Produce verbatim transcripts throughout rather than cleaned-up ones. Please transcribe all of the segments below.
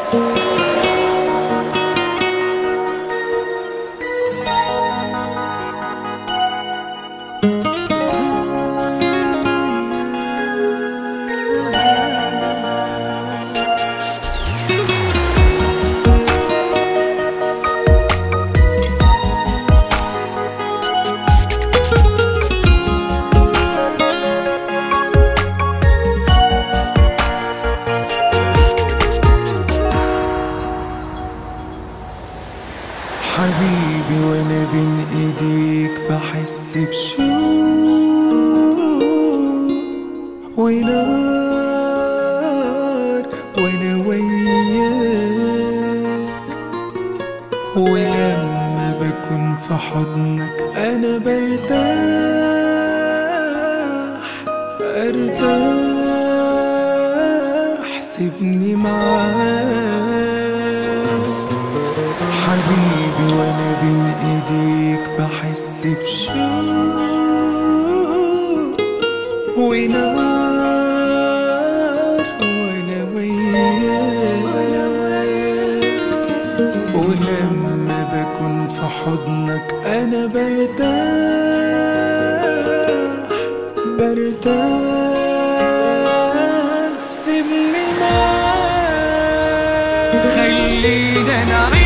حبيبي وانا بين ايديك بحس بشوق ونار وانا وياك، ولما بكون في حضنك انا برتاح ارتاح سيبني معاك. حبيبي وانا بين ايديك بحس بشوق ونار وانا وياك، ولما بكون في حضنك انا برتاح برتاح سيبني معاك. خلينا نعيش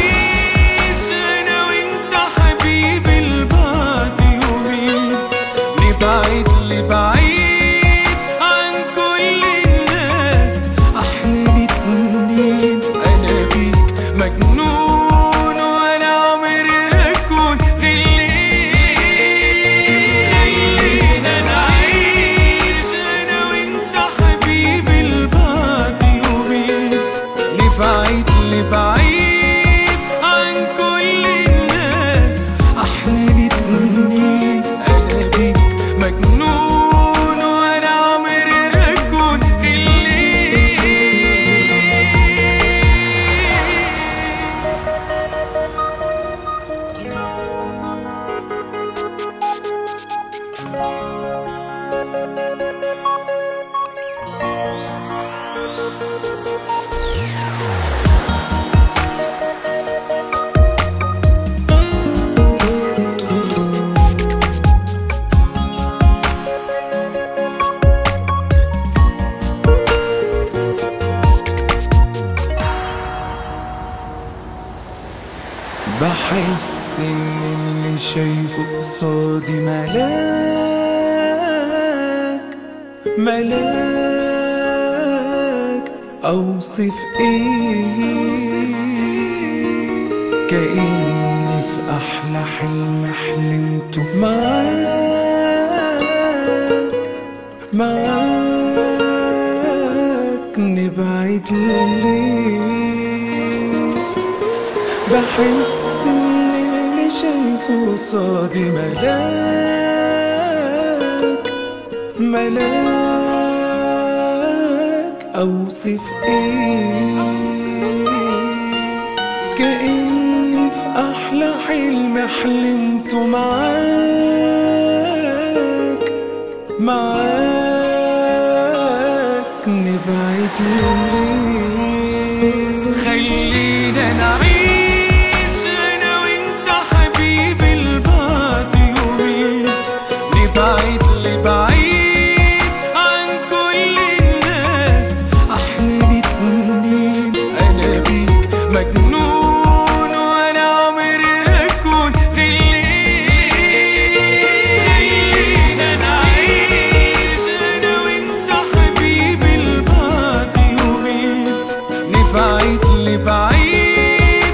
بعيد لبعيد عن كل الناس، احنا الاتنين انا بيك مجنون وانا عمري اكون غيرك. خلينا نعيش انا وانت حبيبي البعد يومين، نبعد لبعيد عن كل الناس، احنا الاتنين انا بيك مجنون وانا عمري اكون بحس ان اللي شايفه قصادي ملاك ملاك، اوصف ايه؟ كأني في احلى حلم حلمته معاك معاك، نبعد ليه؟ بحس ان اللي شايفه قصادي ملاك ملاك، اوصف ايه؟ كأني في احلى حلم حلمته معاك معاك، نبعد ليه؟ خلينا نعيش انا وانت حبيبي البعد يومين، نبعد لبعيد عن كل الناس، احنا الاتنين انا بيك مجنون وانا عمري اكون غيرك. خلينا نعيش انا وانت حبيبي البعد يومين، نبعد لبعيد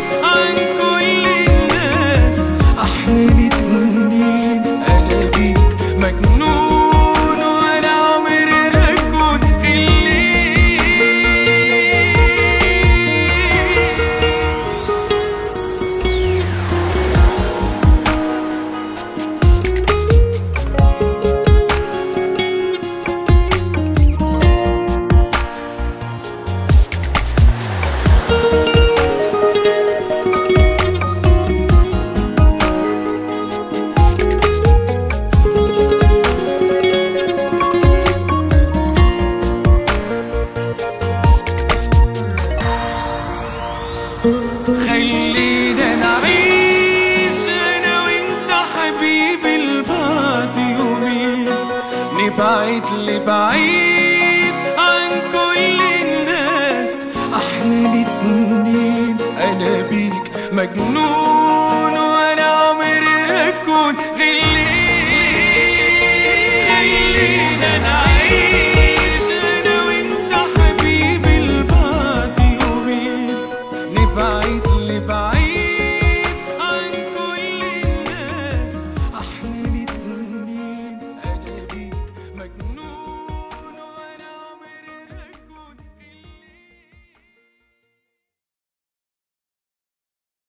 نبعد لبعيد عن كل الناس. احنا الاتنين انا بيك مجنون